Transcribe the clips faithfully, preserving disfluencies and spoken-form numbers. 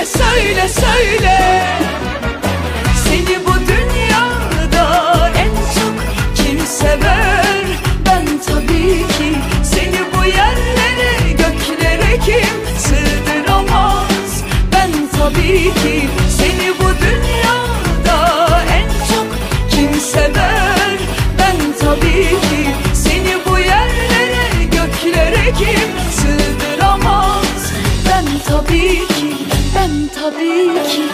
söyle söyle, seni bu dünyada en çok kim sever? Ben tabii ki. Seni bu yerlere, göklere kim sığdıramaz? Ben tabii ki. Seni bu dünyada en çok kim sever? Ben tabii ki. Seni bu yerlere, göklere kim sığdıramaz? Ben tabii ki, ben tabii ki.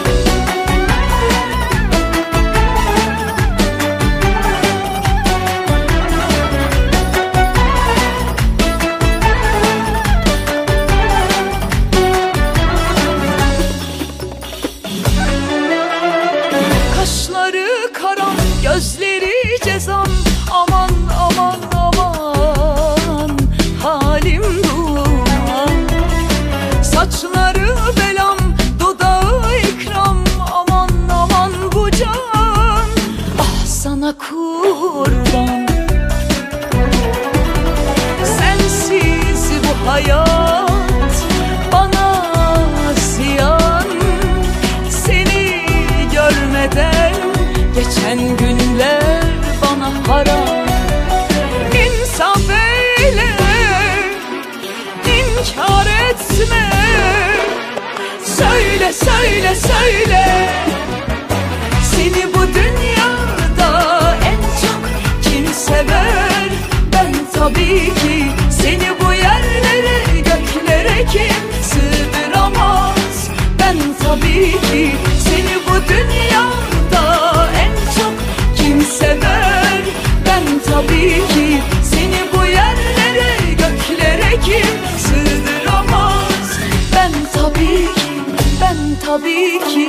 Kaşları karam, gözleri cezam. Aman aman aman, halim duman. Saçları belam, dudağı ikram. Aman aman bu can, ah sana kurban. Sensiz bu hayat bana ziyan. Seni görmeden geçen günler bana haram. İnsaf eyle, inkar etme. Söyle söyle söyle, seni bu dünyada en çok kim sever? Ben tabii ki. Seni bu yerlere, göklere kim sığdıramaz? Ben tabii ki. Seni bu dünyada en çok kim sever? Ben tabii ki. Seni bu yerlere, göklere kim sığdıramaz? Ben tabii ki, ben tabii ki.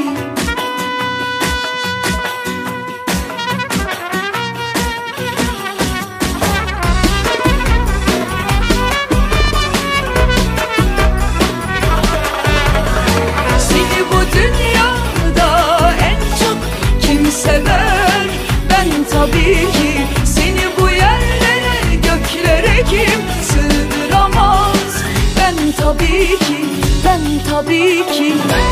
Seni bu dünyada en çok kim sever? Ben tabii ki. Seni bu yerlere, göklere kim sığdıramaz? Ben tabii ki, ben tabii ki.